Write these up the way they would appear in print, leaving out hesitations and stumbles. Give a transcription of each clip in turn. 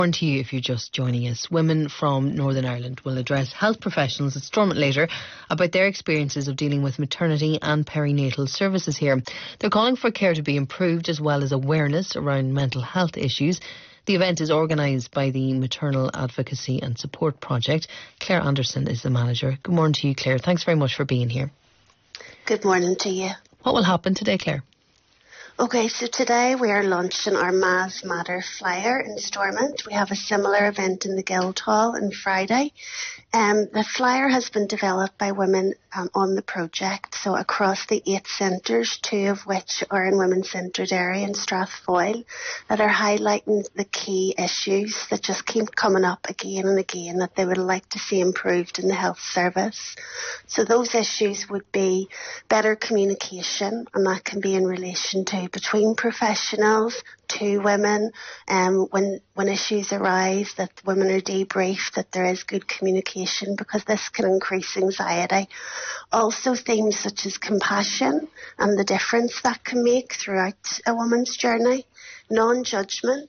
Morning to you if you're just joining us. Women from Northern Ireland will address health professionals at Stormont later about their experiences of dealing with maternity and perinatal services here. They're calling for care to be improved as well as awareness around mental health issues. The event is organised by the Maternal Advocacy and Support Project. Claire Anderson is the manager. Good morning to you, Claire. Thanks very much for being here. Good morning to you. What will happen today, Claire? Okay, so today we are launching our Maz Matter flyer in Stormont. We have a similar event in the Guildhall on Friday. The flyer has been developed by women on the project, so across the 8 centres, 2 of which are in women-centred area in Strathfoyle, that are highlighting the key issues that just keep coming up again and again that they would like to see improved in the health service. So those issues would be better communication, and that can be in relation to between professionals, to women, when issues arise, that women are debriefed, that there is good communication, because this can increase anxiety. Also themes such as compassion and the difference that can make throughout a woman's journey. Non-judgment,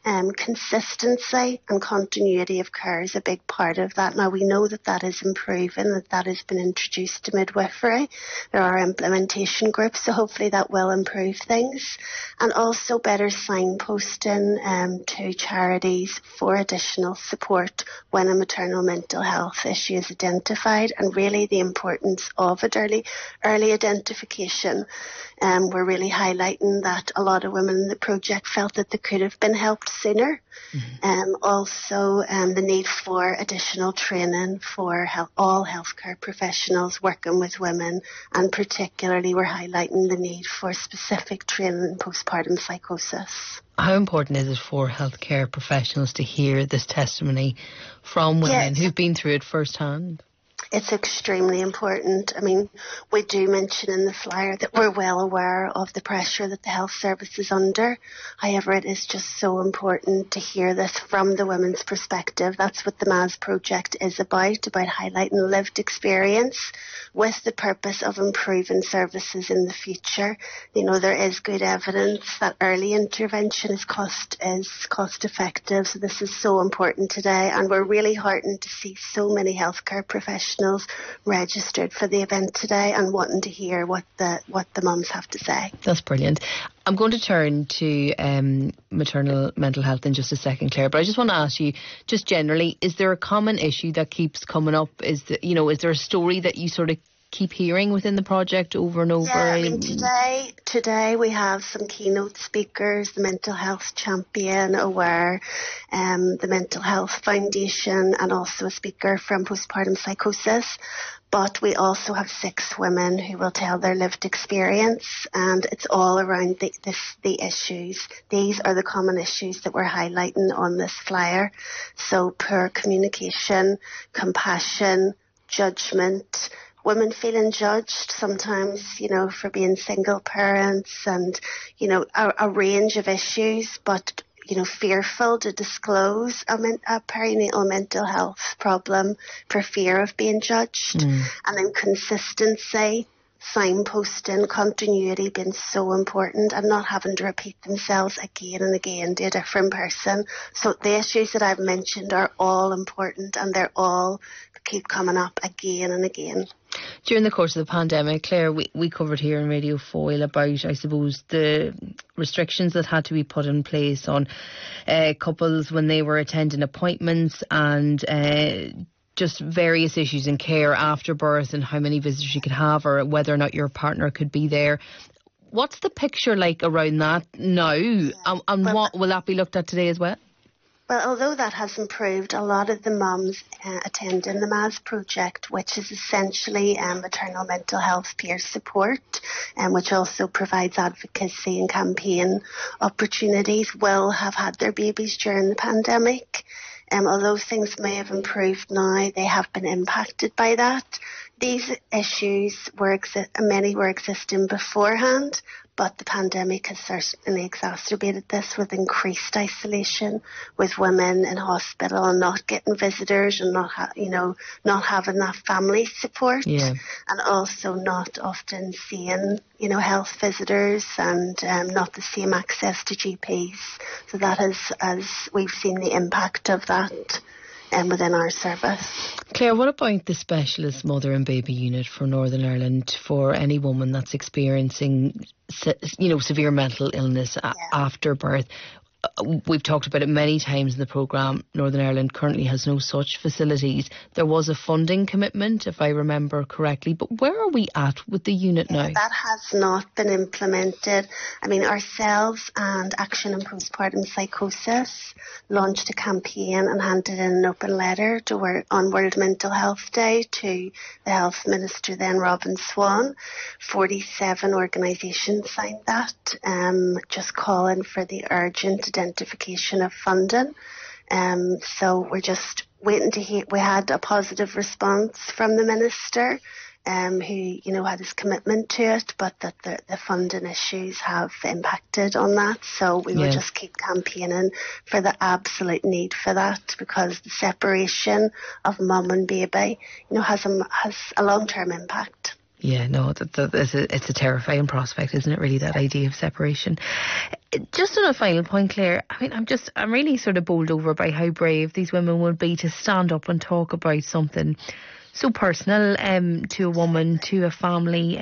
consistency and continuity of care is a big part of that. Now we know that that is improving, that has been introduced to midwifery. There are implementation groups, so hopefully that will improve things. And also better signposting to charities for additional support when a maternal mental health issue is identified, and really the importance of it early identification. We're really highlighting that a lot of women in the project felt that they could have been helped sooner. Also, the need for additional training for all healthcare professionals working with women, and particularly we're highlighting the need for specific training in postpartum psychosis. How important is it for healthcare professionals to hear this testimony from women who've been through it firsthand? It's extremely important. I mean, we do mention in the flyer that we're well aware of the pressure that the health service is under. However, it is just so important to hear this from the women's perspective. That's what the Maz project is about highlighting lived experience with the purpose of improving services in the future. You know, there is good evidence that early intervention is cost effective. So this is so important today, and we're really heartened to see so many healthcare professionals registered for the event today and wanting to hear what the mums have to say. That's brilliant. I'm going to turn to maternal mental health in just a second, Claire, but I just want to ask you, just generally, is there a common issue that keeps coming up? Is there a story that you sort of keep hearing within the project over and over? Yeah, I mean, today we have some keynote speakers, the Mental Health Champion, Aware, the Mental Health Foundation, and also a speaker from Postpartum Psychosis. But we also have 6 women who will tell their lived experience, and it's all around the issues. These are the common issues that we're highlighting on this flyer. So poor communication, compassion, judgment, women feeling judged sometimes, for being single parents, and, a range of issues, but fearful to disclose a perinatal mental health problem for fear of being judged. And then consistency, signposting, continuity being so important, and not having to repeat themselves again and again to a different person. So the issues that I've mentioned are all important, and they're all keep coming up again and again. During the course of the pandemic, Claire, we covered here in Radio Foyle about, I suppose, the restrictions that had to be put in place on couples when they were attending appointments, and just various issues in care after birth, and how many visitors you could have, or whether or not your partner could be there. What's the picture like around that now? And what will that be looked at today as well? Well, although that has improved, a lot of the mums attending the Maz project, which is essentially maternal mental health peer support, which also provides advocacy and campaign opportunities, will have had their babies during the pandemic. Although things may have improved now, they have been impacted by that. These issues many were existing beforehand, but the pandemic has certainly exacerbated this with increased isolation, with women in hospital and not getting visitors and not having that family support, and also not often seeing health visitors and not the same access to GPs. So that as we've seen the impact of that within our service. Claire, what about the specialist mother and baby unit for Northern Ireland for any woman that's experiencing severe mental illness after birth? We've talked about it many times in the programme. Northern Ireland currently has no such facilities. There was a funding commitment, if I remember correctly, but where are we at with the unit now? That has not been implemented. I mean, ourselves and Action and Postpartum Psychosis launched a campaign and handed in an open letter on World Mental Health Day to the Health Minister then, Robin Swan. 47 organisations signed that, just calling for the urgent identification of funding. So we're just waiting to hear. We had a positive response from the Minister, who had his commitment to it, but that the funding issues have impacted on that. So we will just keep campaigning for the absolute need for that, because the separation of mum and baby, has a long-term impact. Yeah, no, it's a terrifying prospect, isn't it, really, that idea of separation. Just on a final point, Claire, I mean, I'm really sort of bowled over by how brave these women would be to stand up and talk about something so personal to a woman, to a family.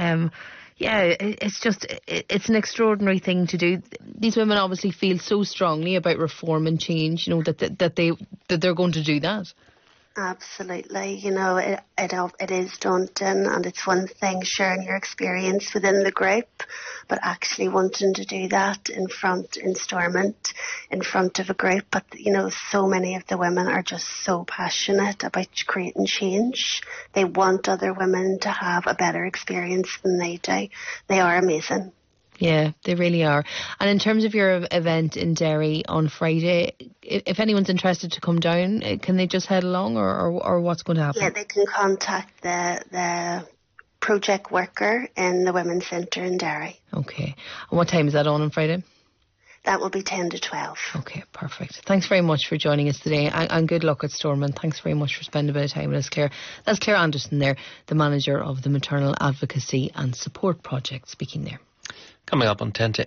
It's an extraordinary thing to do. These women obviously feel so strongly about reform and change, that they're going to do that. Absolutely. It is daunting, and it's one thing sharing your experience within the group, but actually wanting to do that in Stormont, in front of a group. But, so many of the women are just so passionate about creating change. They want other women to have a better experience than they do. They are amazing. Yeah, they really are. And in terms of your event in Derry on Friday, if anyone's interested to come down, can they just head along, or what's going to happen? Yeah, they can contact the project worker in the Women's Centre in Derry. Okay. And what time is that on Friday? That will be 10 to 12. Okay, perfect. Thanks very much for joining us today, and good luck at Stormont. Thanks very much for spending a bit of time with us, Claire. That's Claire Anderson there, the manager of the Maternal Advocacy and Support Project, speaking there. Coming up on 10 to